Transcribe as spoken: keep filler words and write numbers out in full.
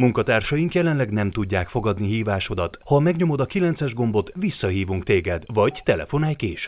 Munkatársaink jelenleg nem tudják fogadni hívásodat. Ha megnyomod a kilences gombot, visszahívunk téged, vagy telefonálj később.